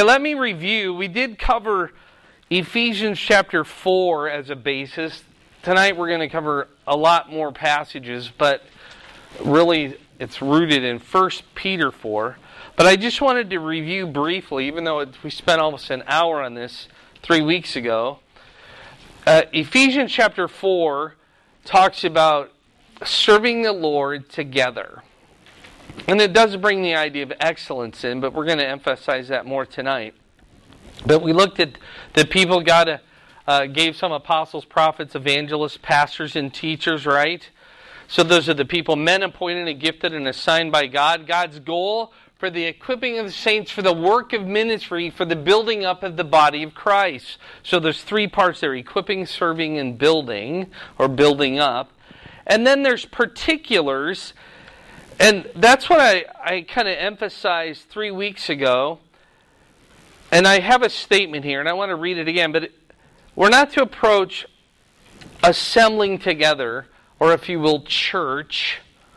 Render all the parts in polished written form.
Okay, let me review. We did cover Ephesians chapter 4 as a basis. Tonight we're going to cover a lot more passages, but really it's rooted in 1 Peter 4. But I just wanted to review briefly, even though we spent almost an hour on this 3 weeks ago. Ephesians chapter 4 talks about serving the Lord together. And it does bring the idea of excellence in, but we're going to emphasize that more tonight. But we looked at the people God gave some apostles, prophets, evangelists, pastors, and teachers, right? So those are the people, men appointed and gifted and assigned by God. God's goal for the equipping of the saints for the work of ministry, for the building up of the body of Christ. So there's 3 parts there: equipping, serving, and building, or building up. And then there's particulars, and that's what I kind of emphasized 3 weeks ago. And I have a statement here, and I want to read it again, but we're not to approach assembling together, or if you will, church,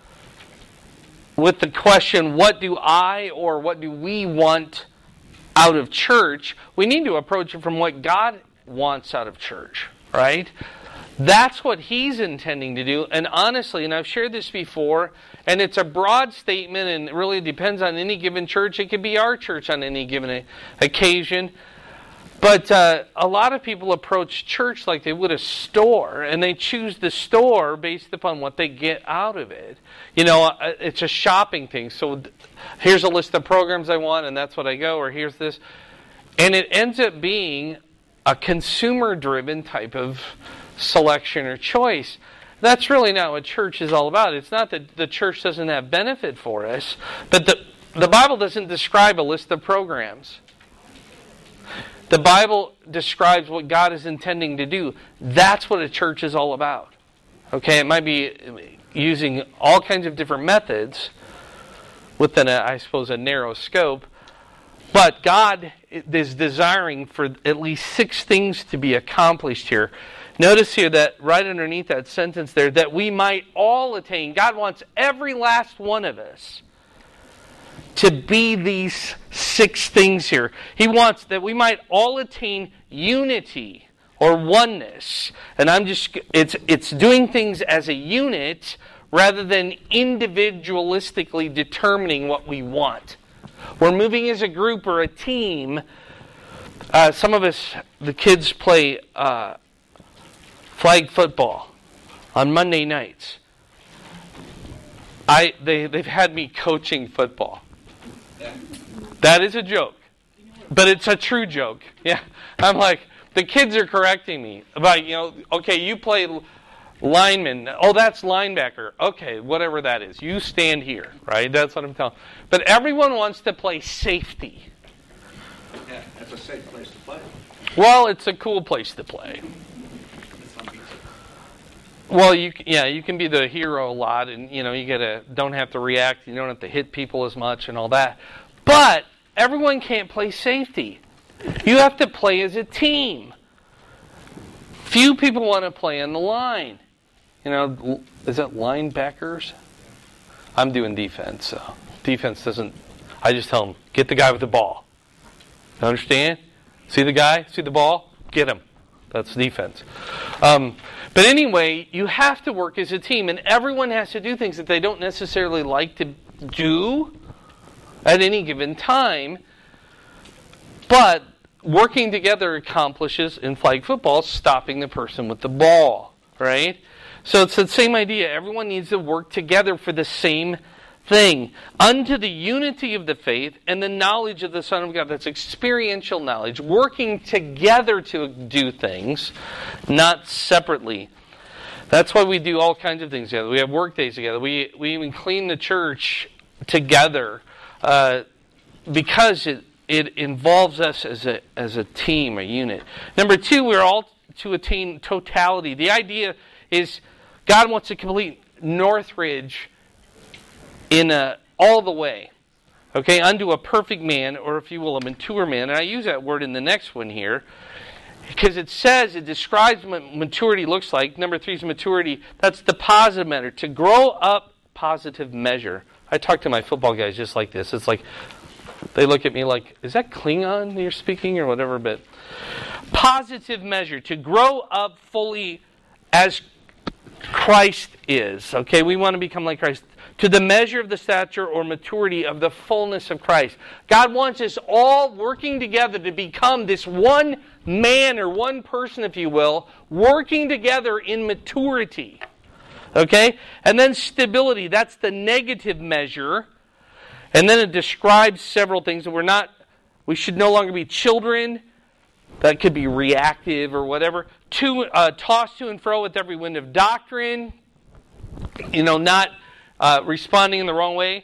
with the question, what do I or what do we want out of church? We need to approach it from what God wants out of church, right? That's what He's intending to do. And honestly, and I've shared this before, and it's a broad statement and it really depends on any given church. It could be our church on any given occasion. But a lot of people approach church like they would a store, and they choose the store based upon what they get out of it. You know, it's a shopping thing. So here's a list of programs I want, and that's what I go, or here's this. And it ends up being a consumer-driven type of selection or choice. That's really not what church is all about. It's not that the church doesn't have benefit for us, but the Bible doesn't describe a list of programs. The Bible describes what God is intending to do. That's what a church is all about. Okay, it might be using all kinds of different methods within, I suppose, a narrow scope. But God is desiring for at least 6 things to be accomplished here. Notice here that right underneath that sentence there, that we might all attain. God wants every last one of us to be these 6 things here. He wants that we might all attain unity or oneness. And it's doing things as a unit rather than individualistically determining what we want. We're moving as a group or a team. Some of us, the kids, play flag football on Monday nights. They've had me coaching football. That is a joke. But it's a true joke. Yeah. I'm like, the kids are correcting me about, okay, you play lineman. Oh, that's linebacker. Okay, whatever that is. You stand here, right? That's what I'm telling them. But everyone wants to play safety. Yeah, that's a safe place to play. Well, it's a cool place to play. Well, you can be the hero a lot, and you don't have to react, you don't have to hit people as much and all that. But everyone can't play safety. You have to play as a team. Few people want to play on the line. Is that linebackers? I'm doing defense, so defense doesn't. I just tell them, get the guy with the ball. You understand? See the guy? See the ball? Get him. That's defense. But anyway, you have to work as a team, and everyone has to do things that they don't necessarily like to do at any given time. But working together accomplishes, in flag football, stopping the person with the ball, right? So it's the same idea. Everyone needs to work together for the same thing. Unto the unity of the faith and the knowledge of the Son of God. That's experiential knowledge. Working together to do things, not separately. That's why we do all kinds of things together. We have work days together. We even clean the church together because it involves us as a team, a unit. Number 2, we're all to attain totality. The idea is God wants to complete Northridge in all the way, okay, unto a perfect man, or if you will, a mature man. And I use that word in the next one here, because it describes what maturity looks like. Number 3 is maturity. That's the positive measure, to grow up, positive measure. I talk to my football guys just like this. It's like, They look at me like, is that Klingon you're speaking or whatever? But positive measure, to grow up fully as Christ is. Okay, we want to become like Christ. To the measure of the stature or maturity of the fullness of Christ. God wants us all working together to become this one man or one person, if you will, working together in maturity. Okay? And then stability, that's the negative measure. And then it describes several things that we should no longer be children. That could be reactive or whatever. Tossed to and fro with every wind of doctrine. Not responding in the wrong way.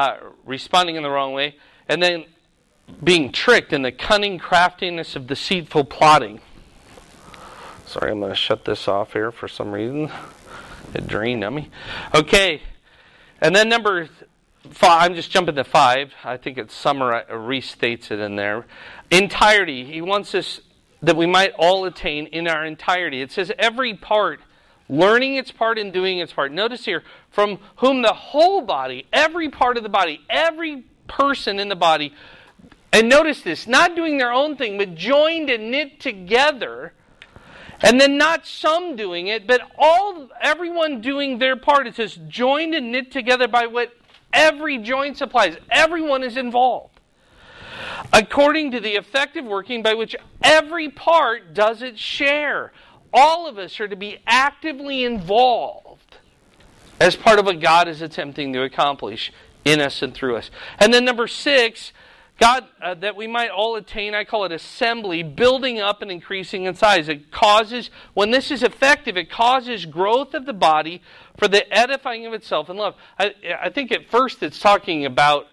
And then being tricked in the cunning craftiness of deceitful plotting. Sorry, I'm going to shut this off here for some reason. It drained on me. Okay. And then number 5, I'm just jumping to 5. I think it restates it in there. Entirety. He wants us that we might all attain in our entirety. It says every part, learning its part and doing its part. Notice here, from whom the whole body, every part of the body, every person in the body, and notice this, not doing their own thing, but joined and knit together. And then not some doing it, but everyone doing their part. It says joined and knit together by what every joint supplies. Everyone is involved. According to the effective working by which every part does its share. All of us are to be actively involved as part of what God is attempting to accomplish in us and through us. And then number 6, God, that we might all attain, I call it assembly, building up and increasing in size. It causes, when this is effective, it causes growth of the body for the edifying of itself in love. I think at first it's talking about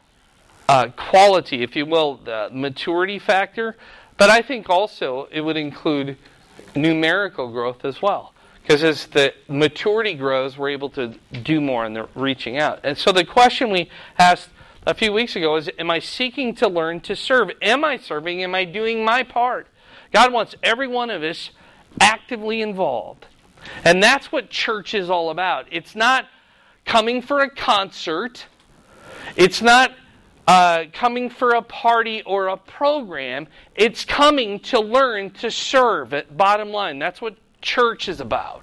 quality, if you will, the maturity factor. But I think also it would include numerical growth as well. Because as the maturity grows, we're able to do more in the reaching out. And so the question we asked a few weeks ago is, am I seeking to learn to serve? Am I serving? Am I doing my part? God wants every one of us actively involved. And that's what church is all about. It's not coming for a concert. It's not coming for a party or a program. It's coming to learn to serve. Bottom line, that's what church is about.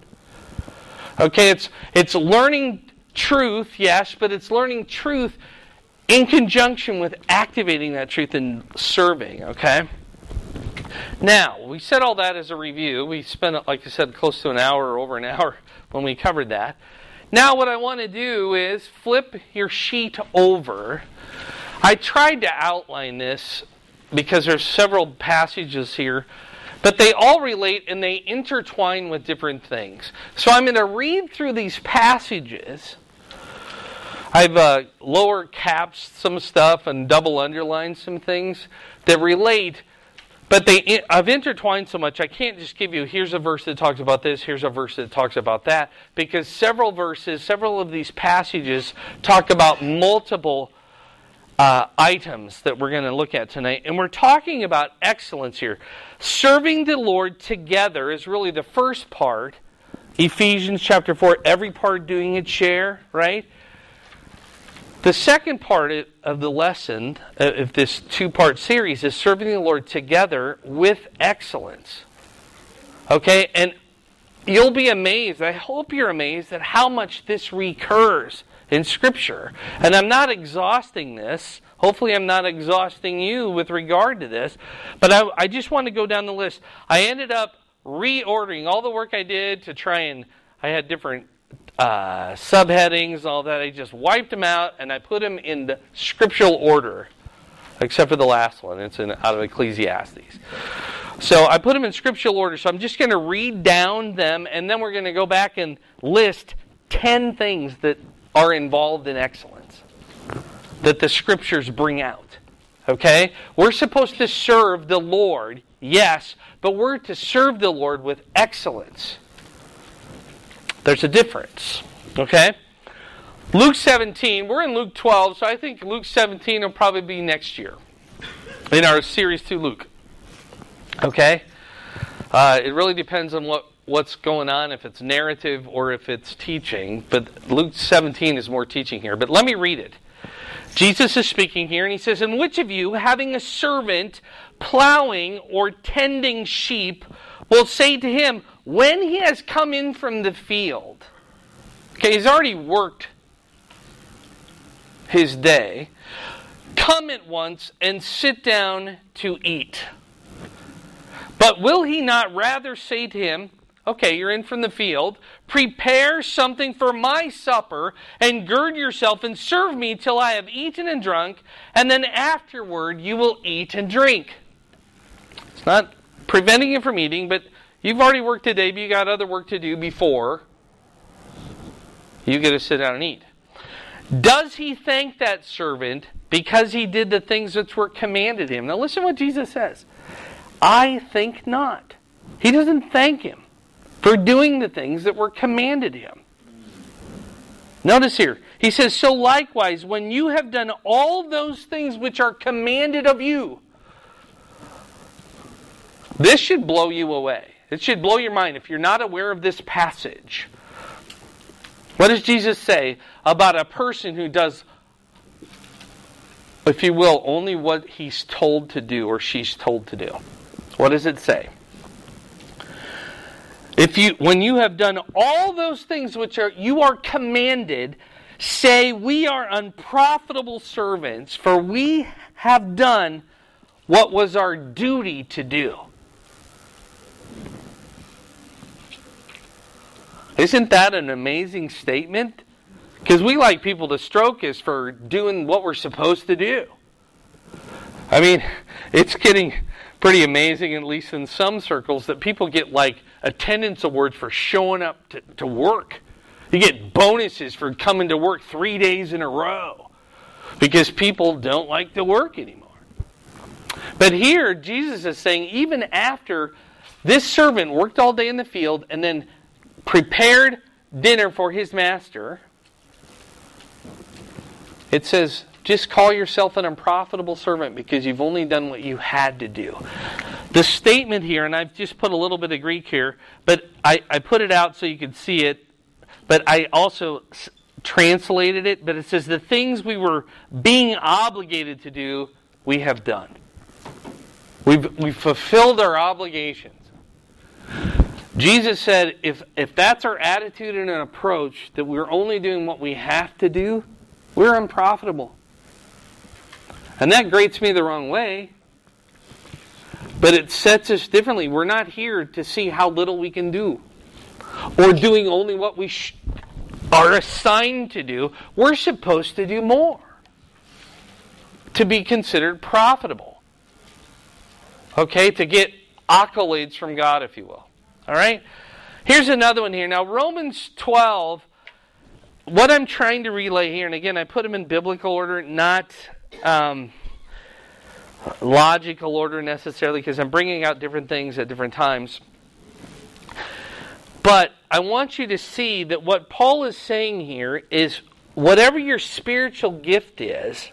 Okay, it's learning truth, yes, but it's learning truth in conjunction with activating that truth and serving, okay? Now, we said all that as a review. We spent, like I said, close to an hour or over an hour when we covered that. Now what I want to do is flip your sheet over. I tried to outline this because there's several passages here, but they all relate and they intertwine with different things. So I'm going to read through these passages. I've lower capped some stuff and double underlined some things that relate, but I've intertwined so much I can't just give you, here's a verse that talks about this, here's a verse that talks about that, because several of these passages talk about multiple items that we're going to look at tonight. And we're talking about excellence here. Serving the Lord together is really the first part. Ephesians chapter 4, every part doing its share, right? The second part of the lesson of this 2-part series is serving the Lord together with excellence. Okay? And you'll be amazed, I hope you're amazed at how much this recurs in Scripture. And I'm not exhausting this. Hopefully I'm not exhausting you with regard to this. But I just want to go down the list. I ended up reordering all the work I did to try and... I had different subheadings, all that. I just wiped them out and I put them in the scriptural order. Except for the last one. It's out of Ecclesiastes. So I put them in scriptural order. So I'm just going to read down them and then we're going to go back and list 10 things that are involved in excellence that the scriptures bring out. Okay? We're supposed to serve the Lord, yes, but we're to serve the Lord with excellence. There's a difference. Okay? Luke 17, we're in Luke 12, so I think Luke 17 will probably be next year in our series through Luke. Okay? It really depends on what's going on, if it's narrative or if it's teaching. But Luke 17 is more teaching here. But let me read it. Jesus is speaking here, and he says, "And which of you, having a servant plowing or tending sheep, will say to him, when he has come in from the field," okay, he's already worked his day, "come at once and sit down to eat. But will he not rather say to him, okay, you're in from the field, prepare something for my supper, and gird yourself and serve me till I have eaten and drunk, and then afterward you will eat and drink." It's not preventing you from eating, but you've already worked today, but you got other work to do before you get to sit down and eat. "Does he thank that servant because he did the things which were commanded him?" Now listen what Jesus says. "I think not." He doesn't thank him for doing the things that were commanded him. Notice here, he says, "So likewise, when you have done all those things which are commanded of you," this should blow you away. It should blow your mind if you're not aware of this passage. What does Jesus say about a person who does, if you will, only what he's told to do or she's told to do? What does it say? When you have done all those things which you are commanded, say, "We are unprofitable servants, for we have done what was our duty to do." Isn't that an amazing statement? Because we like people to stroke us for doing what we're supposed to do. I mean, it's getting pretty amazing, at least in some circles, that people get like attendance awards for showing up to work. You get bonuses for coming to work 3 days in a row because people don't like to work anymore. But here, Jesus is saying, even after this servant worked all day in the field and then prepared dinner for his master, it says, just call yourself an unprofitable servant because you've only done what you had to do. The statement here, and I've just put a little bit of Greek here, but I put it out so you could see it, but I also translated it, but it says the things we were being obligated to do, we have done. We've fulfilled our obligations. Jesus said, if that's our attitude and an approach, that we're only doing what we have to do, we're unprofitable. And that grates me the wrong way. But it sets us differently. We're not here to see how little we can do, or doing only what we are assigned to do. We're supposed to do more to be considered profitable. Okay? To get accolades from God, if you will. All right? Here's another one here. Now, Romans 12, what I'm trying to relay here, and again, I put them in biblical order, not logical order necessarily, because I'm bringing out different things at different times. But I want you to see that what Paul is saying here is whatever your spiritual gift is,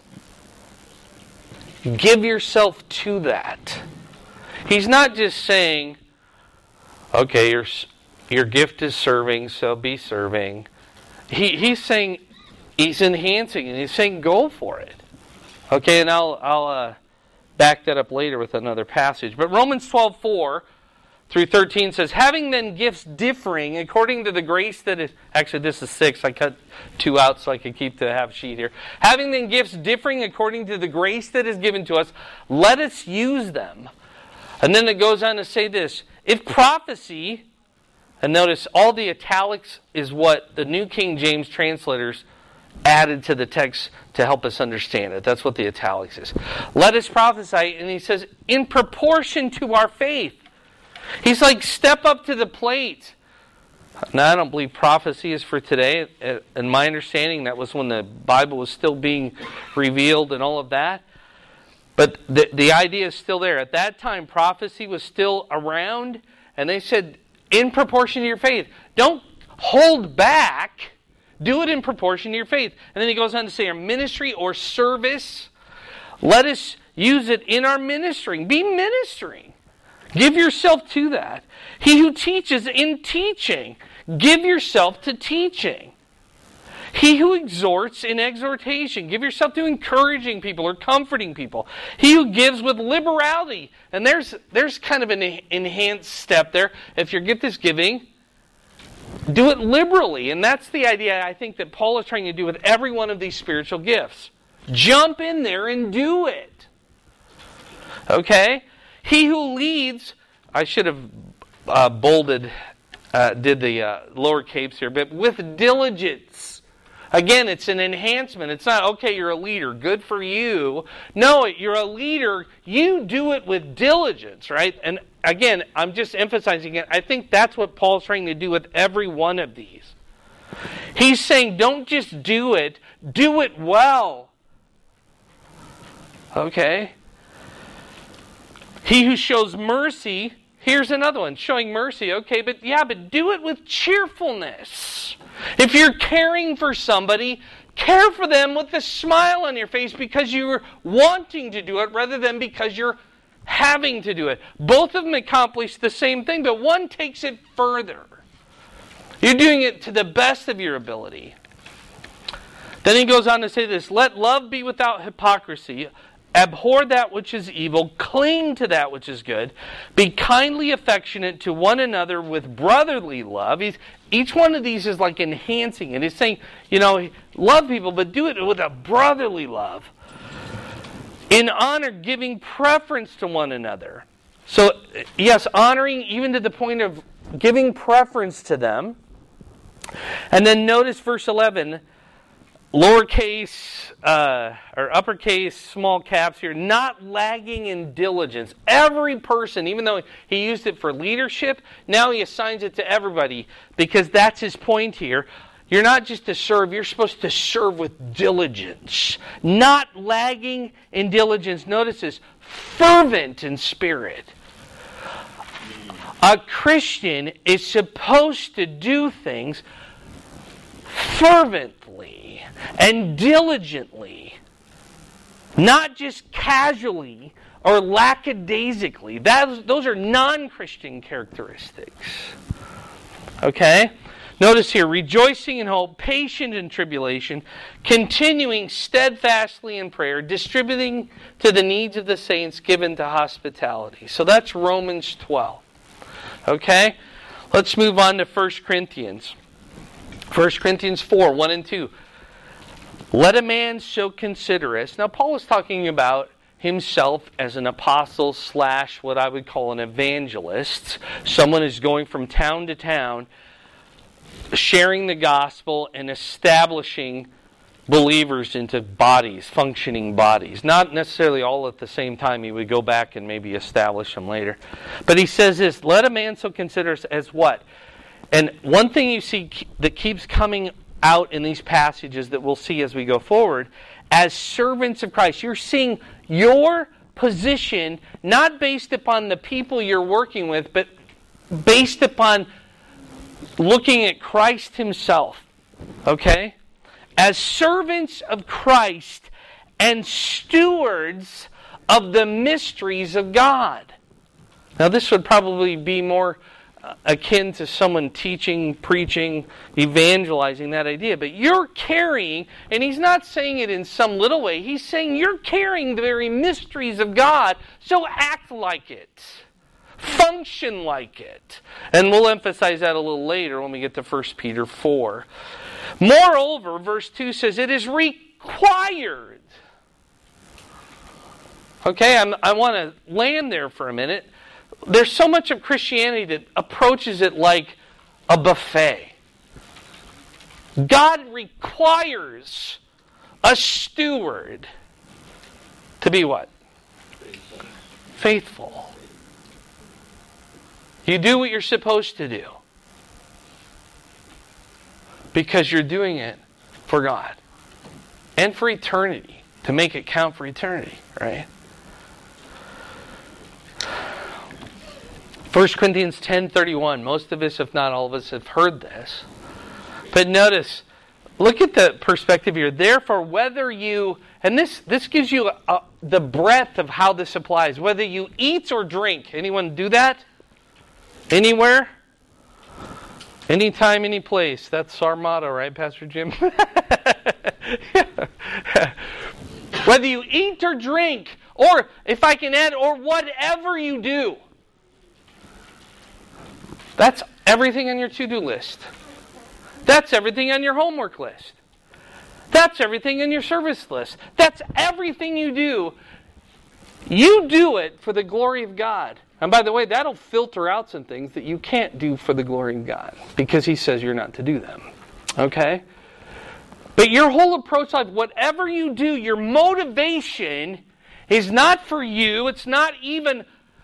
give yourself to that. He's not just saying, okay, your gift is serving, so be serving. He's saying, he's enhancing, and he's saying, go for it. Okay, and I'll back that up later with another passage. But Romans 12:4 through 13 says, having then gifts differing according to the grace that is... Actually, this is 6. I cut 2 out so I could keep the half sheet here. Having then gifts differing according to the grace that is given to us, let us use them. And then it goes on to say this, if prophecy, and notice all the italics is what the New King James translators added to the text to help us understand it. That's what the italics is. Let us prophesy, and he says, in proportion to our faith. He's like, step up to the plate. Now, I don't believe prophecy is for today. In my understanding, that was when the Bible was still being revealed and all of that. But the idea is still there. At that time, prophecy was still around, and they said, in proportion to your faith. Don't hold back. Do it in proportion to your faith. And then he goes on to say, our ministry or service, let us use it in our ministering. Be ministering. Give yourself to that. He who teaches in teaching. Give yourself to teaching. He who exhorts in exhortation. Give yourself to encouraging people or comforting people. He who gives with liberality. And there's kind of an enhanced step there. If you get this giving, do it liberally. And that's the idea I think that Paul is trying to do with every one of these spiritual gifts. Jump in there and do it. Okay? He who leads, I should have bolded, did the lower capes here, but with diligence. Again, it's an enhancement. It's not, okay, you're a leader, good for you. No, you're a leader, you do it with diligence, right? And again, I'm just emphasizing it. I think that's what Paul's trying to do with every one of these. He's saying, don't just do it well. Okay? He who shows mercy, here's another one, showing mercy. Okay, but do it with cheerfulness. If you're caring for somebody, care for them with a smile on your face because you're wanting to do it rather than because you're having to do it. Both of them accomplish the same thing, but one takes it further. You're doing it to the best of your ability. Then he goes on to say this, let love be without hypocrisy. Abhor that which is evil, cling to that which is good. Be kindly affectionate to one another with brotherly love. Each one of these is like enhancing it. He's saying, love people, but do it with a brotherly love. In honor, giving preference to one another. So, yes, honoring even to the point of giving preference to them. And then notice verse 11, lowercase or uppercase, small caps here, not lagging in diligence. Every person, even though he used it for leadership, now he assigns it to everybody because that's his point here. You're not just to serve, you're supposed to serve with diligence. Not lagging in diligence. Notice this, fervent in spirit. A Christian is supposed to do things fervently and diligently, not just casually or lackadaisically. Those are non-Christian characteristics. Okay? Notice here, rejoicing in hope, patient in tribulation, continuing steadfastly in prayer, distributing to the needs of the saints, given to hospitality. So that's Romans 12. Okay? Let's move on to 1 Corinthians. 1 Corinthians 4, 1 and 2. Let a man so consider us. Now, Paul is talking about himself as an apostle / what I would call an evangelist. Someone who's going from town to town, sharing the gospel and establishing believers into bodies, functioning bodies. Not necessarily all at the same time. He would go back and maybe establish them later. But he says this, let a man so consider us as what? And one thing you see that keeps coming out in these passages that we'll see as we go forward, as servants of Christ, you're seeing your position not based upon the people you're working with, but based upon looking at Christ himself. Okay? As servants of Christ and stewards of the mysteries of God. Now this would probably be more akin to someone teaching, preaching, evangelizing that idea. But you're carrying, and he's not saying it in some little way, he's saying you're carrying the very mysteries of God, so act like it. Function like it. And we'll emphasize that a little later when we get to 1 Peter 4. Moreover, verse 2 says, it is required. Okay, I want to land there for a minute. There's so much of Christianity that approaches it like a buffet. God requires a steward to be what? Faithful. You do what you're supposed to do because you're doing it for God and for eternity, to make it count for eternity, right? 1 Corinthians 10:31. Most of us, if not all of us, have heard this. But notice, look at the perspective here. Therefore, whether you, and this gives you the breadth of how this applies. Whether you eat or drink. Anyone do that? Anywhere? Anytime, any place. That's our motto, right, Pastor Jim? Whether you eat or drink, or if I can add, or whatever you do. That's everything on your to-do list. That's everything on your homework list. That's everything on your service list. That's everything you do. You do it for the glory of God. And by the way, that'll filter out some things that you can't do for the glory of God, because He says you're not to do them. Okay? But your whole approach to life, whatever you do, your motivation is not for you. It's not even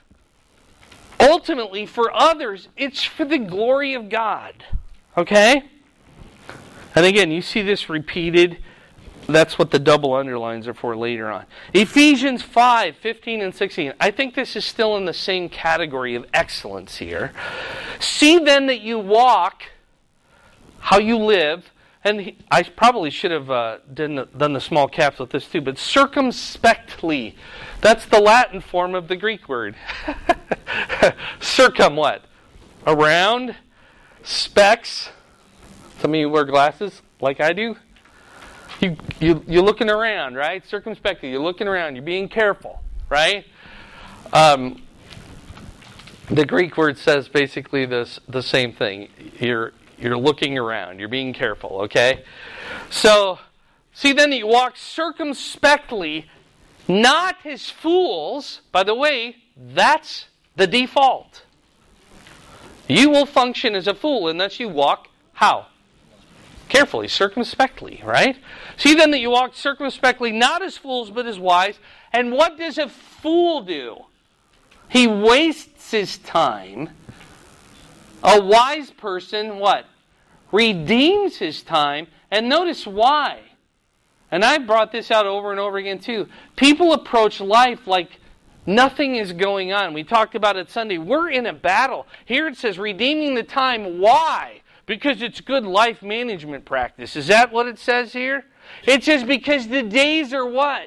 ultimately for others. It's for the glory of God. Okay? And again, you see this repeated. That's what the double underlines are for later on. Ephesians 5, 15 and 16. I think this is still in the same category of excellence here. See then that you walk, how you live, and I probably should have done the small caps with this too, but circumspectly. That's the Latin form of the Greek word. Circum what? Around. Specs. Some of you wear glasses like I do. You're looking around, right? Circumspectly. You're looking around. You're being careful, right? The Greek word says basically the same thing. You're looking around. You're being careful, okay? So, see then that you walk circumspectly, not as fools. By the way, that's the default. You will function as a fool unless you walk how? Carefully, circumspectly, right? See then that you walk circumspectly, not as fools, but as wise. And what does a fool do? He wastes his time. A wise person, what? Redeems his time. And notice why. And I've brought this out over and over again too. People approach life like nothing is going on. We talked about it Sunday. We're in a battle. Here it says redeeming the time. Why? Because it's good life management practice. Is that what it says here? It says because the days are what?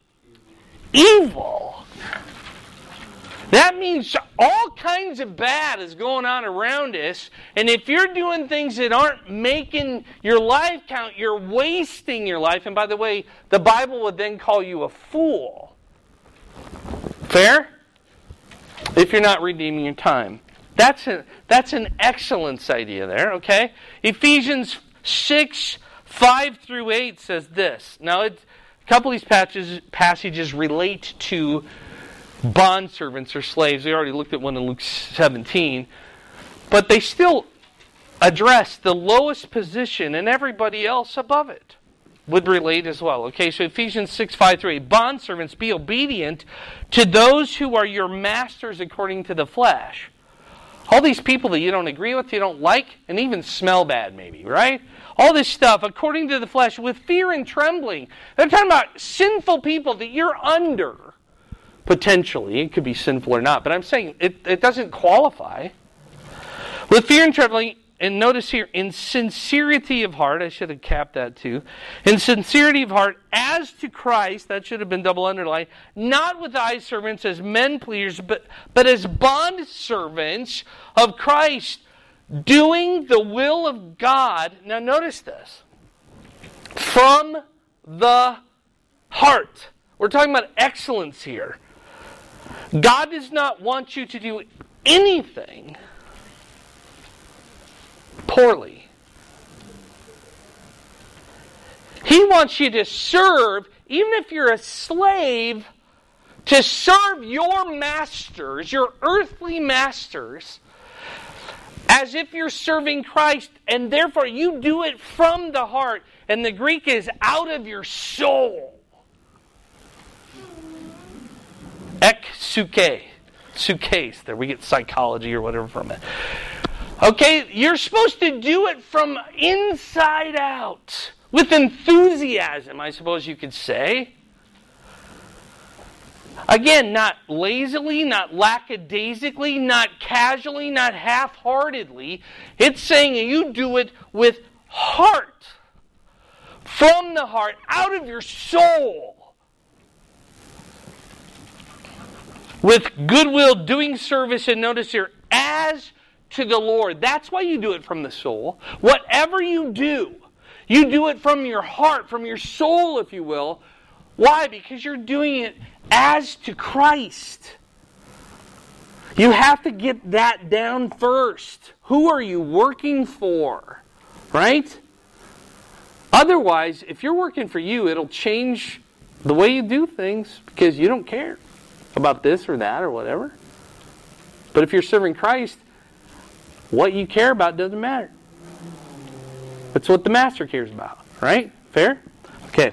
Evil. That means all kinds of bad is going on around us. And if you're doing things that aren't making your life count, you're wasting your life. And by the way, the Bible would then call you a fool. Fair? If you're not redeeming your time. That's an excellence idea there, okay? Ephesians 6, 5 through 8 says this. Now, a couple of these passages relate to bondservants or slaves. We already looked at one in Luke 17. But they still address the lowest position and everybody else above it. Would relate as well. Okay, so Ephesians 6, 5 through 8. Bondservants, be obedient to those who are your masters according to the flesh. All these people that you don't agree with, you don't like, and even smell bad maybe, right? All this stuff, according to the flesh, with fear and trembling. They're talking about sinful people that you're under, potentially. It could be sinful or not, but I'm saying it doesn't qualify. With fear and trembling, and notice here, in sincerity of heart, I should have capped that too. In sincerity of heart, as to Christ, that should have been double underlined, not with eye servants as men pleasers, but as bond servants of Christ, doing the will of God. Now notice this. From the heart. We're talking about excellence here. God does not want you to do anything poorly. He wants you to serve, even if you're a slave, to serve your masters, your earthly masters, as if you're serving Christ, and therefore you do it from the heart. And the Greek is out of your soul. Ek-suke. Sukes. There we get psychology or whatever from it. Okay, you're supposed to do it from inside out. With enthusiasm, I suppose you could say. Again, not lazily, not lackadaisically, not casually, not half-heartedly. It's saying you do it with heart. From the heart, out of your soul. With goodwill, doing service, and notice here, as to the Lord. That's why you do it from the soul. Whatever you do it from your heart, from your soul, if you will. Why? Because you're doing it as to Christ. You have to get that down first. Who are you working for? Right? Otherwise, if you're working for you, it'll change the way you do things because you don't care about this or that or whatever. But if you're serving Christ, what you care about doesn't matter. That's what the Master cares about. Right? Fair? Okay.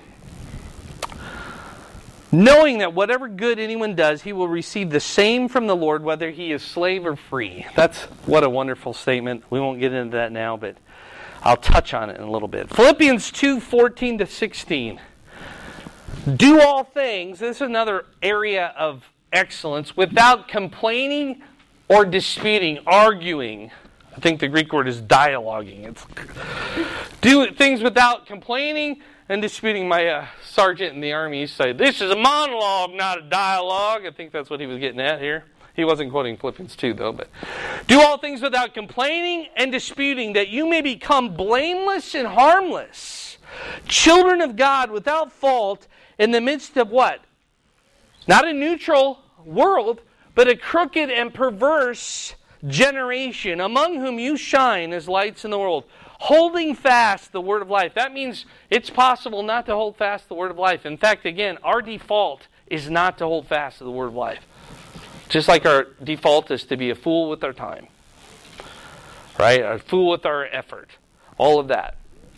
Knowing that whatever good anyone does, he will receive the same from the Lord, whether he is slave or free. That's what a wonderful statement. We won't get into that now, but I'll touch on it in a little bit. Philippians 2:14-16. Do all things, this is another area of excellence, without complaining or disputing, arguing. I think the Greek word is dialoguing. It's do things without complaining and disputing. My sergeant in the Army used to say, this is a monologue, not a dialogue. I think that's what he was getting at here. He wasn't quoting Philippians 2, though. But do all things without complaining and disputing, that you may become blameless and harmless, children of God without fault, in the midst of what? Not a neutral world, but a crooked and perverse generation, among whom you shine as lights in the world, holding fast the word of life. That means it's possible not to hold fast the word of life. In fact, again, our default is not to hold fast to the word of life. Just like our default is to be a fool with our time. Right? A fool with our effort. All of that.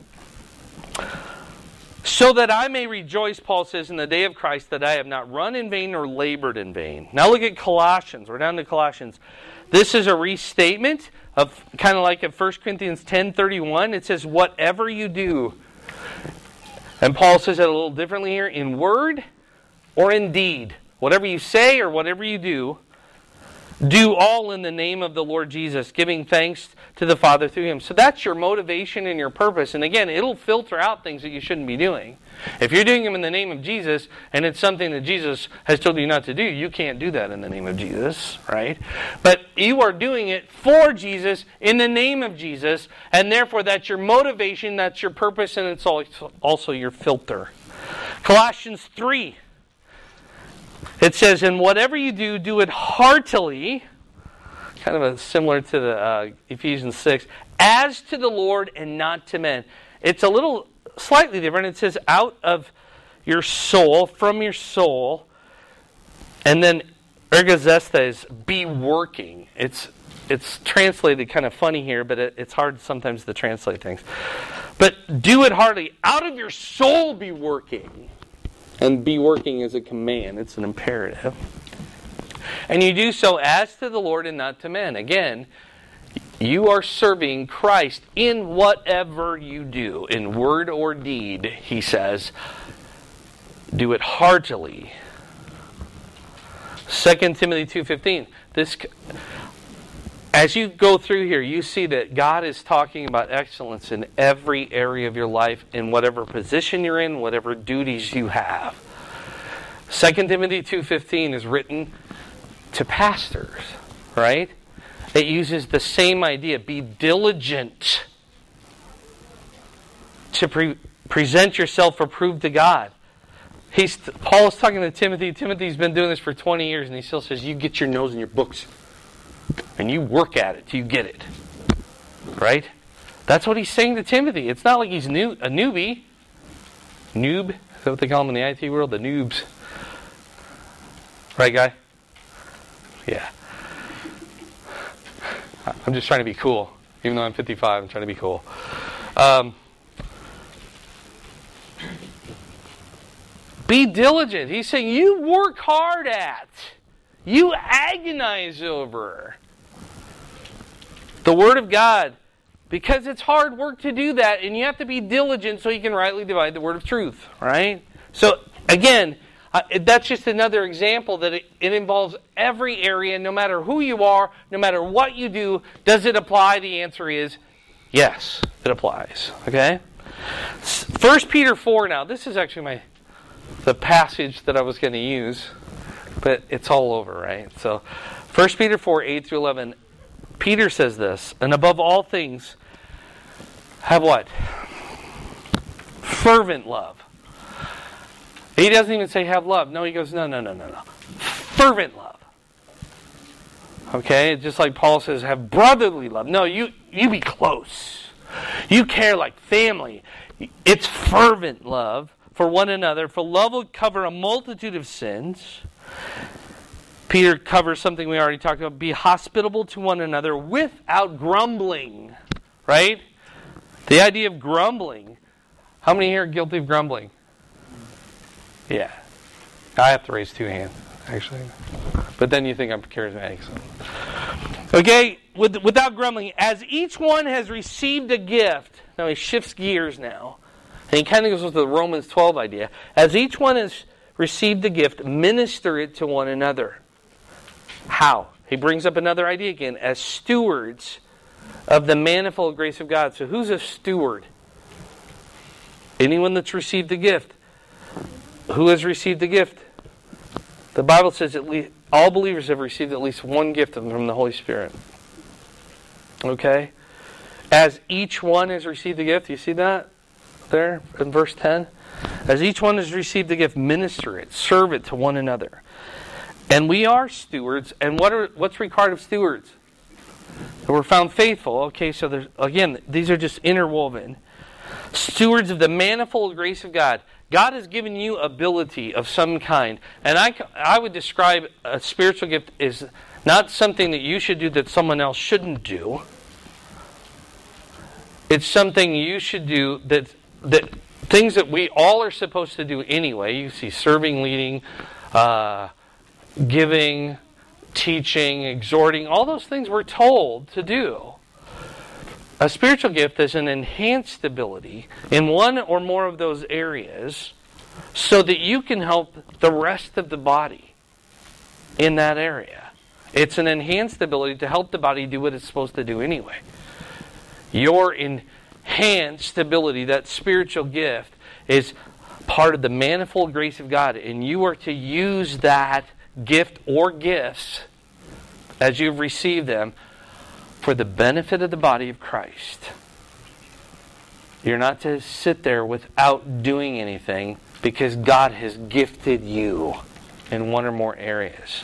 So that I may rejoice, Paul says, in the day of Christ, that I have not run in vain or labored in vain. Now look at Colossians. We're down to Colossians. This is a restatement of kind of like in 1 Corinthians 10:31. It says, whatever you do. And Paul says it a little differently here. In word or in deed. Whatever you say or whatever you do all in the name of the Lord Jesus, giving thanks to the Father through Him. So that's your motivation and your purpose. And again, it'll filter out things that you shouldn't be doing. If you're doing them in the name of Jesus, and it's something that Jesus has told you not to do, you can't do that in the name of Jesus, right? But you are doing it for Jesus, in the name of Jesus, and therefore that's your motivation, that's your purpose, and it's also your filter. Colossians 3. It says, and whatever you do it heartily, kind of similar to the Ephesians 6, as to the Lord and not to men. It's a little slightly different. It says out of your soul, from your soul, and then ergazesta is be working. It's translated kind of funny here, but it's hard sometimes to translate things. But do it heartily. Out of your soul be working. And be working is a command. It's an imperative. And you do so as to the Lord and not to men. Again, you are serving Christ in whatever you do. In word or deed, he says. Do it heartily. 2 Timothy 2:15. As you go through here, you see that God is talking about excellence in every area of your life, in whatever position you're in, whatever duties you have. 2 Timothy 2:15 is written to pastors, right? It uses the same idea. Be diligent to present yourself approved to God. Paul is talking to Timothy. Timothy's been doing this for 20 years, and he still says, you get your nose in your books. And you work at it till you get it. Right? That's what he's saying to Timothy. It's not like he's a newbie. Noob? Is that what they call them in the IT world? The noobs. Right, guy? Yeah. I'm just trying to be cool. Even though I'm 55, I'm trying to be cool. Be diligent. He's saying you work hard at. You agonize over the Word of God, because it's hard work to do that, and you have to be diligent so you can rightly divide the Word of truth, right? So, again, that's just another example that it involves every area, no matter who you are, no matter what you do. Does it apply? The answer is yes, it applies, okay? 1 Peter 4 now. This is actually the passage that I was going to use. But it's all over, right? So 1 Peter 4, 8 through 11. Peter says this, and above all things, have what? Fervent love. He doesn't even say have love. No, he goes, no. Fervent love. Okay? Just like Paul says, have brotherly love. No, you be close. You care like family. It's fervent love for one another. For love will cover a multitude of sins. Peter covers something we already talked about. Be hospitable to one another without grumbling. Right? The idea of grumbling. How many here are guilty of grumbling? Yeah. I have to raise 2 hands, actually. But then you think I'm charismatic. So. Okay, without grumbling, as each one has received a gift. Now he shifts gears now. And he kind of goes with the Romans 12 idea. As each one has received a gift, minister it to one another. How? He brings up another idea again. As stewards of the manifold grace of God. So who's a steward? Anyone that's received a gift. Who has received a gift? The Bible says at least all believers have received at least one gift from the Holy Spirit. Okay? As each one has received a gift, you see that there in verse 10? As each one has received a gift, minister it, serve it to one another. And we are stewards, and what's required of stewards? That we're found faithful. Okay, so there's, again, these are just interwoven. Stewards of the manifold grace of God. God has given you ability of some kind. And I would describe a spiritual gift as not something that you should do that someone else shouldn't do. It's something you should do that things that we all are supposed to do anyway. You see serving, leading, giving, teaching, exhorting, all those things we're told to do. A spiritual gift is an enhanced ability in one or more of those areas so that you can help the rest of the body in that area. It's an enhanced ability to help the body do what it's supposed to do anyway. Your enhanced ability, that spiritual gift, is part of the manifold grace of God, and you are to use that gift or gifts as you've received them for the benefit of the body of Christ. You're not to sit there without doing anything because God has gifted you in one or more areas.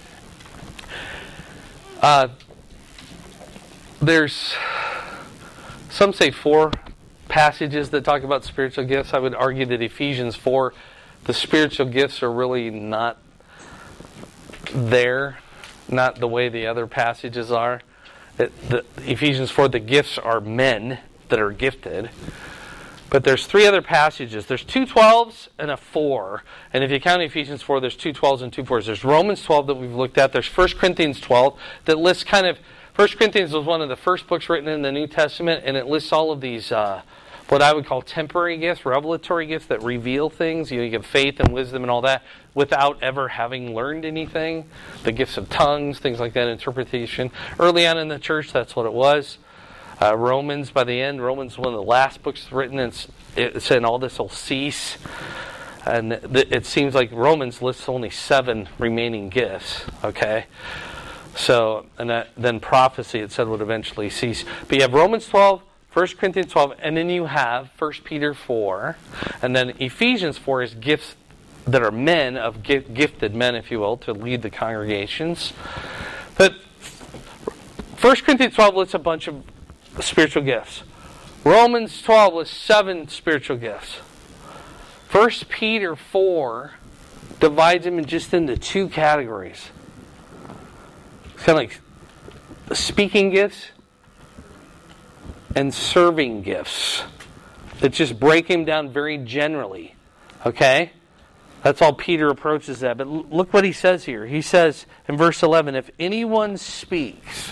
There's, some say 4 passages that talk about spiritual gifts. I would argue that Ephesians 4, the spiritual gifts are really not there, not the way the other passages are. Ephesians 4, the gifts are men that are gifted. But there's 3 other passages. There's 2 12s and a 4. And if you count Ephesians 4, there's 2 12s and 2 4s. There's Romans 12 that we've looked at. There's 1 Corinthians 12 that lists kind of... 1 Corinthians was one of the first books written in the New Testament, and it lists all of these, what I would call temporary gifts, revelatory gifts that reveal things. You have faith and wisdom and all that without ever having learned anything. The gifts of tongues, things like that, interpretation. Early on in the church, that's what it was. Romans, by the end, Romans is one of the last books written, and it said all this will cease. And it seems like Romans lists only 7 remaining gifts, okay? So, and then prophecy, it said, would eventually cease. But you have Romans 12, 1 Corinthians 12, and then you have 1 Peter 4. And then Ephesians 4 is gifts that are men, of gifted men, if you will, to lead the congregations. But 1 Corinthians 12 lists a bunch of spiritual gifts. Romans 12 lists 7 spiritual gifts. 1 Peter 4 divides them into 2 categories. It's kind of like speaking gifts and serving gifts. That just break him down very generally. Okay? That's how Peter approaches that. But look what he says here. He says in verse 11, if anyone speaks...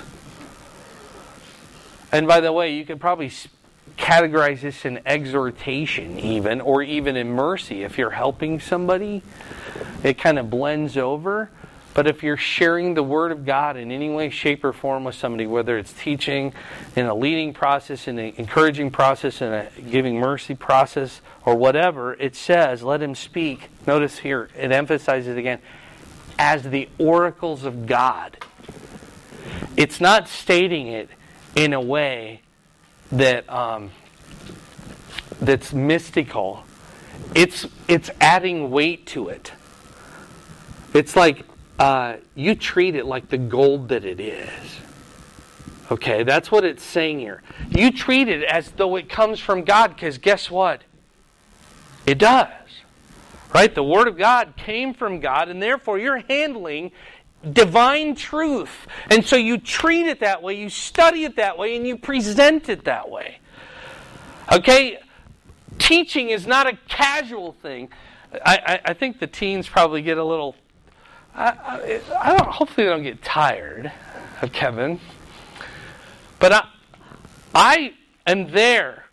And by the way, you could probably categorize this in exhortation even, or even in mercy. If you're helping somebody, it kind of blends over. But if you're sharing the Word of God in any way, shape, or form with somebody, whether it's teaching, in a leading process, in an encouraging process, in a giving mercy process, or whatever, it says, let him speak. Notice here, it emphasizes again, as the oracles of God. it's not stating it in a way that that's mystical. It's adding weight to it. It's like you treat it like the gold that it is. Okay, that's what it's saying here. You treat it as though it comes from God, because guess what? It does. Right? The Word of God came from God, and therefore you're handling divine truth. And so you treat it that way, you study it that way, and you present it that way. Okay? Teaching is not a casual thing. I think the teens probably get a little... hopefully they don't get tired of Kevin. But I am there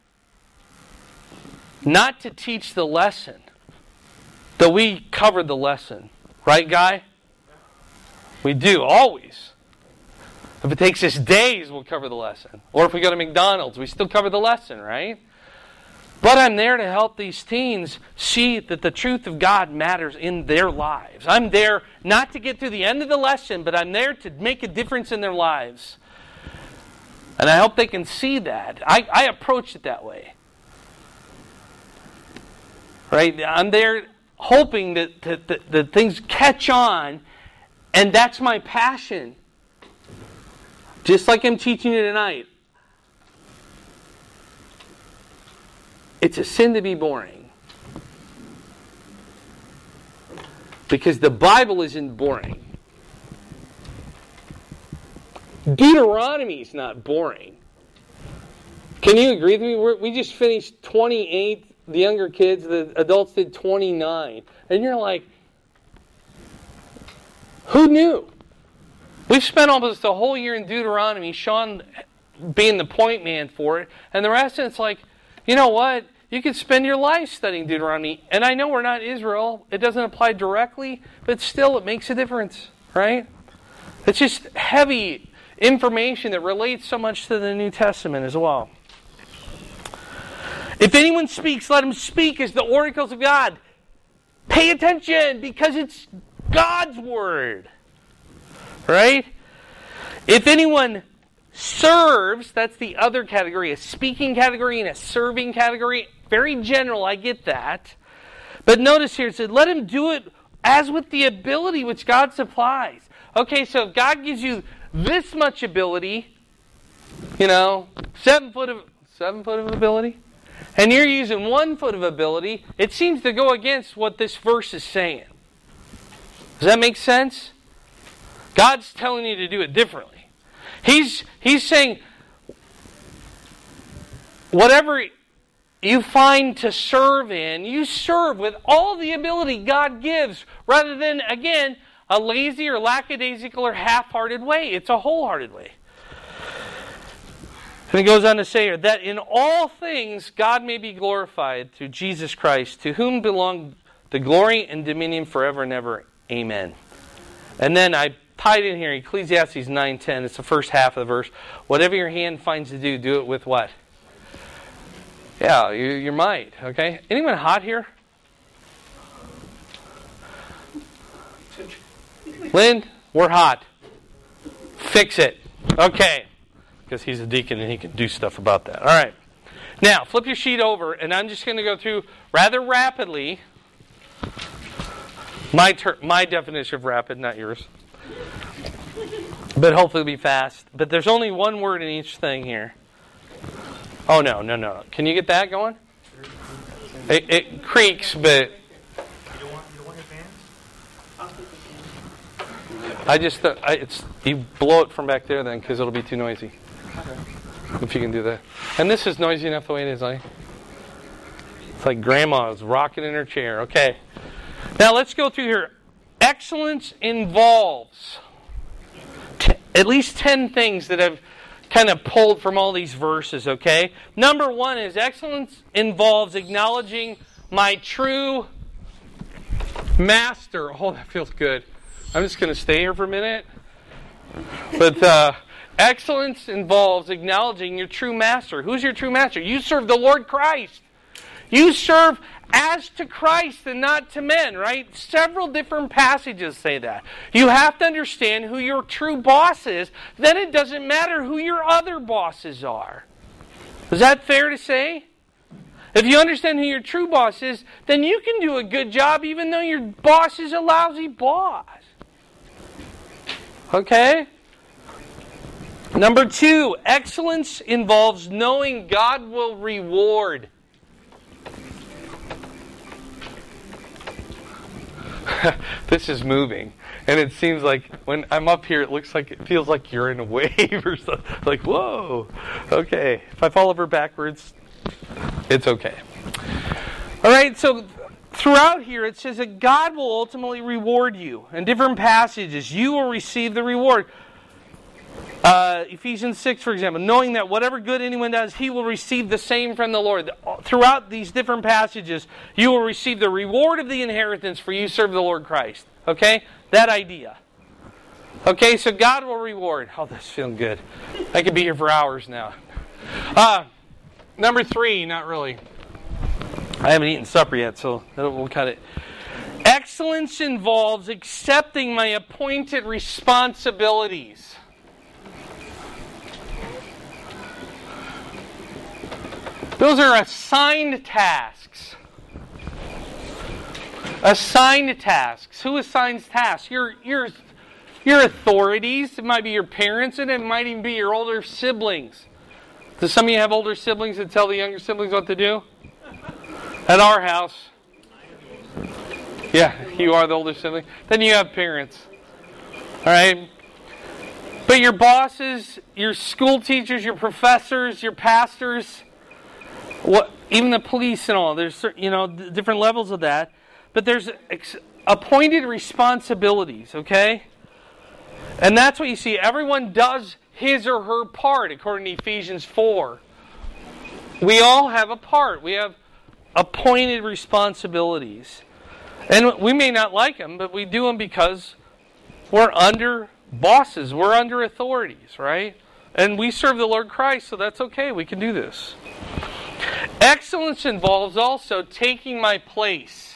not to teach the lesson, though we covered the lesson. Right, Guy? We do, always. If it takes us days, we'll cover the lesson. Or if we go to McDonald's, we still cover the lesson, right? But I'm there to help these teens see that the truth of God matters in their lives. I'm there not to get through the end of the lesson, but I'm there to make a difference in their lives. And I hope they can see that. I approach it that way. Right? I'm there hoping that things catch on, and that's my passion. Just like I'm teaching you tonight. It's a sin to be boring. Because the Bible isn't boring. Deuteronomy is not boring. Can you agree with me? We just finished 28, the younger kids, the adults did 29. And you're like, who knew? We've spent almost a whole year in Deuteronomy, Sean being the point man for it, and the rest of it's like, you know what? You could spend your life studying Deuteronomy. And I know we're not Israel. It doesn't apply directly, but still it makes a difference, right? It's just heavy information that relates so much to the New Testament as well. If anyone speaks, let him speak as the oracles of God. Pay attention, because it's God's word. Right? If anyone serves, that's the other category, a speaking category and a serving category. Very general, I get that. But notice here, it said, let him do it as with the ability which God supplies. Okay, so if God gives you this much ability, 7 foot of ability, and you're using 1 foot of ability, it seems to go against what this verse is saying. Does that make sense? God's telling you to do it differently. He's saying, whatever you find to serve in, you serve with all the ability God gives, rather than, again, a lazy or lackadaisical or half-hearted way. It's a wholehearted way. And he goes on to say here, that in all things God may be glorified through Jesus Christ, to whom belong the glory and dominion forever and ever. Amen. And then I tied in here Ecclesiastes 9:10. It's the first half of the verse. Whatever your hand finds to do it with what? Yeah, your might. Okay? Anyone hot here? Lynn, we're hot. Fix it. Okay. Because he's a deacon and he can do stuff about that. All right. Now, flip your sheet over, and I'm just going to go through rather rapidly my definition of rapid, not yours. But hopefully it'll be fast. But there's only one word in each thing here. Oh, no. Can you get that going? It creaks, but... You don't want your fans? I just... you blow it from back there then, because it'll be too noisy. If you can do that. And this is noisy enough the way it is, It's like grandma's rocking in her chair. Okay. Now let's go through here. Excellence involves at least 10 things that I've kind of pulled from all these verses, okay? Number 1 is excellence involves acknowledging my true master. Oh, that feels good. I'm just going to stay here for a minute. But excellence involves acknowledging your true master. Who's your true master? You serve the Lord Christ. You serve as to Christ and not to men, right? Several different passages say that. You have to understand who your true boss is. Then it doesn't matter who your other bosses are. Is that fair to say? If you understand who your true boss is, then you can do a good job even though your boss is a lousy boss. Okay? Number 2, excellence involves knowing God will reward. This is moving. And it seems like when I'm up here, it feels like you're in a wave or something. Like, whoa. Okay. If I fall over backwards, it's okay. All right, so throughout here it says that God will ultimately reward you. In different passages, you will receive the reward. Ephesians 6, for example, knowing that whatever good anyone does, he will receive the same from the Lord. Throughout these different passages, you will receive the reward of the inheritance for you serve the Lord Christ. Okay? That idea. Okay, so God will reward. Oh, that's feeling good. I could be here for hours now. Number 3, not really. I haven't eaten supper yet, so we'll cut it. Excellence involves accepting my appointed responsibilities. Those are assigned tasks. Assigned tasks. Who assigns tasks? Your authorities. It might be your parents, and it might even be your older siblings. Do some of you have older siblings that tell the younger siblings what to do? At our house. Yeah, you are the older sibling. Then you have parents. Alright? But your bosses, your school teachers, your professors, your pastors, even the police and all, there's different levels of that. But there's appointed responsibilities, okay? And that's what you see. Everyone does his or her part, according to Ephesians 4. We all have a part. We have appointed responsibilities. And we may not like them, but we do them because we're under bosses. We're under authorities, right? And we serve the Lord Christ, so that's okay. We can do this. Excellence involves also taking my place.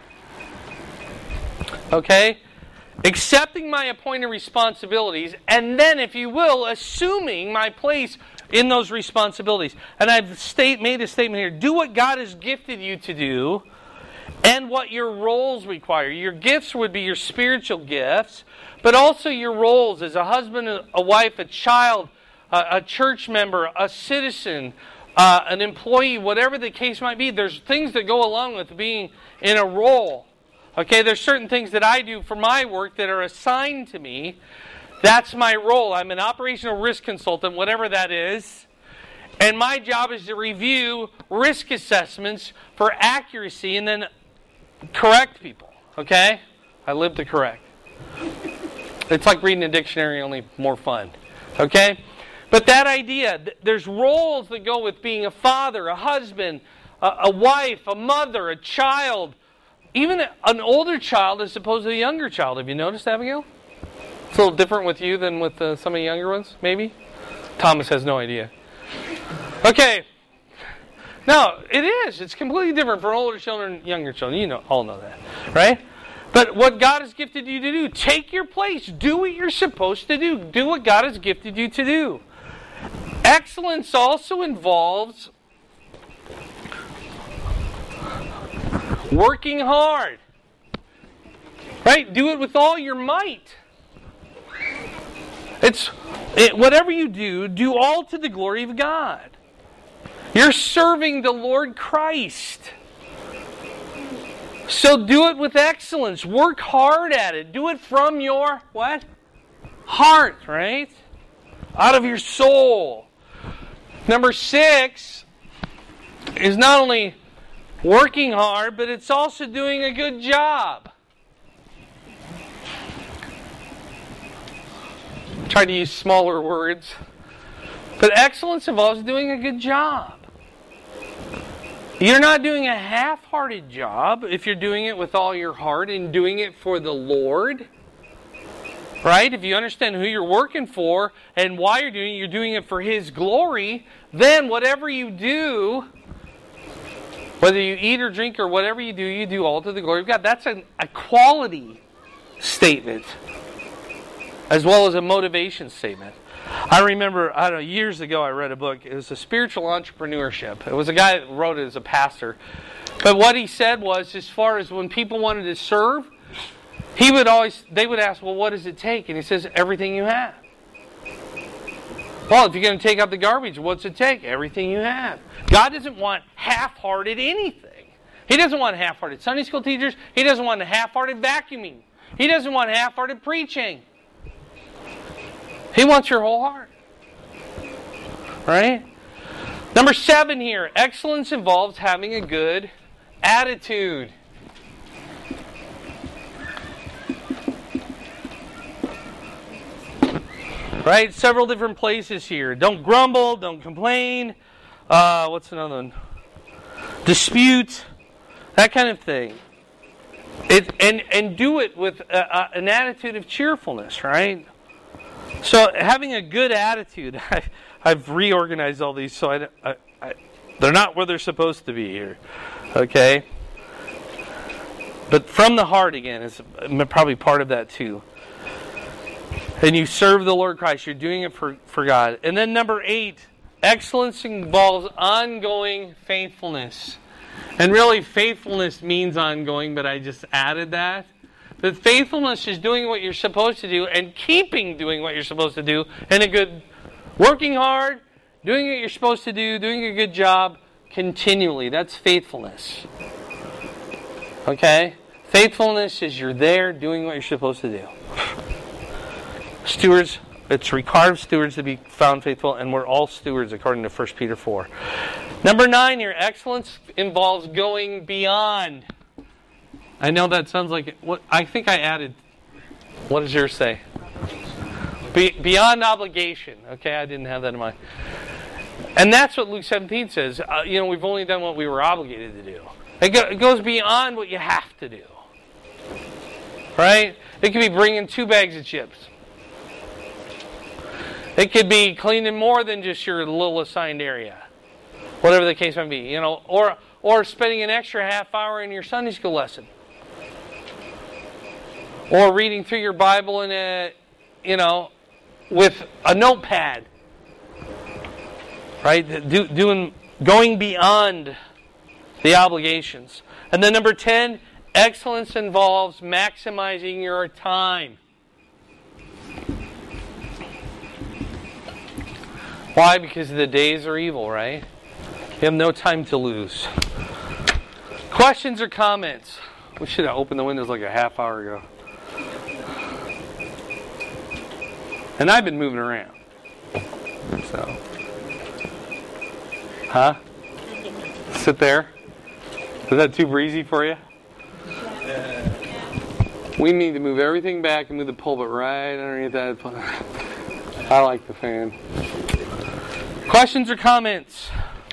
Okay? Accepting my appointed responsibilities, and then, if you will, assuming my place in those responsibilities. And I've made a statement here. Do what God has gifted you to do and what your roles require. Your gifts would be your spiritual gifts, but also your roles as a husband, a wife, a child, a church member, a citizen, an employee, whatever the case might be. There's things that go along with being in a role. Okay, there's certain things that I do for my work that are assigned to me. That's my role. I'm an operational risk consultant, whatever that is. And my job is to review risk assessments for accuracy and then correct people. Okay? I live to correct. It's like reading a dictionary, only more fun. Okay? But that idea, there's roles that go with being a father, a husband, a wife, a mother, a child, even an older child as opposed to a younger child. Have you noticed, Abigail? It's a little different with you than with some of the younger ones, maybe? Thomas has no idea. Okay. No, it is. It's completely different for older children and younger children. You all know that, right? But what God has gifted you to do, take your place. Do what you're supposed to do. Do what God has gifted you to do. Excellence also involves working hard. Right? Do it with all your might. Whatever you do all to the glory of God. You're serving the Lord Christ. So do it with excellence. Work hard at it. Do it from your, what? Heart, right? Out of your soul. Number 6 is not only working hard, but it's also doing a good job. Try to use smaller words. But excellence involves doing a good job. You're not doing a half-hearted job if you're doing it with all your heart and doing it for the Lord. Right? If you understand who you're working for and why you're doing it for His glory, then whatever you do, Whether you eat or drink or whatever you do all to the glory of God. That's a quality statement as well as a motivation statement. I remember, years ago I read a book. It was a spiritual entrepreneurship. It was a guy that wrote it as a pastor. But what he said was, as far as when people wanted to serve, they would ask, well, what does it take? And he says, everything you have. Well, if you're going to take out the garbage, what's it take? Everything you have. God doesn't want half-hearted anything. He doesn't want half-hearted Sunday school teachers. He doesn't want half-hearted vacuuming. He doesn't want half-hearted preaching. He wants your whole heart. Right? Number 7 here. Excellence involves having a good attitude. Right? Several different places here. Don't grumble. Don't complain. What's another one? Dispute. That kind of thing. And do it with an attitude of cheerfulness, right? So having a good attitude. I've reorganized all these so they're not where they're supposed to be here. Okay? But from the heart again is probably part of that too. And you serve the Lord Christ. You're doing it for God. And then number 8, excellence involves ongoing faithfulness. And really, faithfulness means ongoing, but I just added that. But faithfulness is doing what you're supposed to do and doing what you're supposed to do. And working hard, doing what you're supposed to do, doing a good job continually. That's faithfulness. Okay? Faithfulness is you're there doing what you're supposed to do. Stewards, it's required of stewards to be found faithful, and we're all stewards according to 1 Peter 4. Number 9 here, excellence involves going beyond. I know that sounds like what I think I added. What does yours say? Beyond obligation. Okay, I didn't have that in mind. And that's what Luke 17 says. We've only done what we were obligated to do. It goes beyond what you have to do. Right? It could be bringing 2 bags of chips. It could be cleaning more than just your little assigned area. Whatever the case might be. Or spending an extra half hour in your Sunday school lesson. Or reading through your Bible with a notepad. Right? Going beyond the obligations. And then number 10, excellence involves maximizing your time. Why? Because the days are evil, right? You have no time to lose. Questions or comments? We should have opened the windows like a half hour ago. And I've been moving around. So. Huh? Sit there? Is that too breezy for you? We need to move everything back and move the pulpit right underneath that. I like the fan. Questions or comments?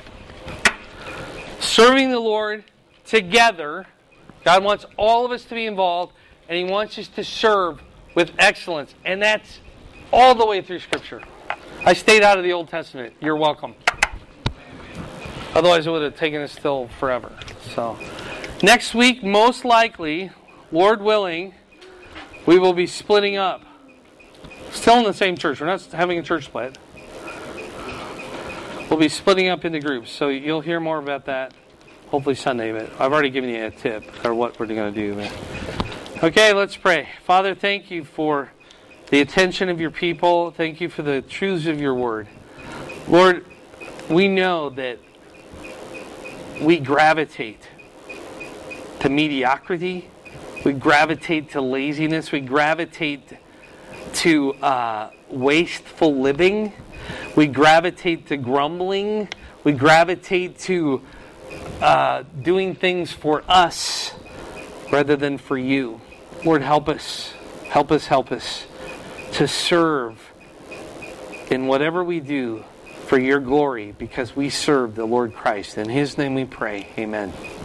Serving the Lord together. God wants all of us to be involved, and He wants us to serve with excellence. And that's all the way through Scripture. I stayed out of the Old Testament. You're welcome. Otherwise, it would have taken us still forever. So, next week, most likely, Lord willing, we will be splitting up. Still in the same church. We're not having a church split. We'll be splitting up into groups. So you'll hear more about that hopefully Sunday. But I've already given you a tip or what we're going to do. Okay, let's pray. Father, thank you for the attention of your people. Thank you for the truths of your word. Lord, we know that we gravitate to mediocrity. We gravitate to laziness. We gravitate to wasteful living. We gravitate to grumbling. We gravitate to doing things for us rather than for you. Lord, help us. Help us, help us to serve in whatever we do for your glory because we serve the Lord Christ. In His name we pray. Amen.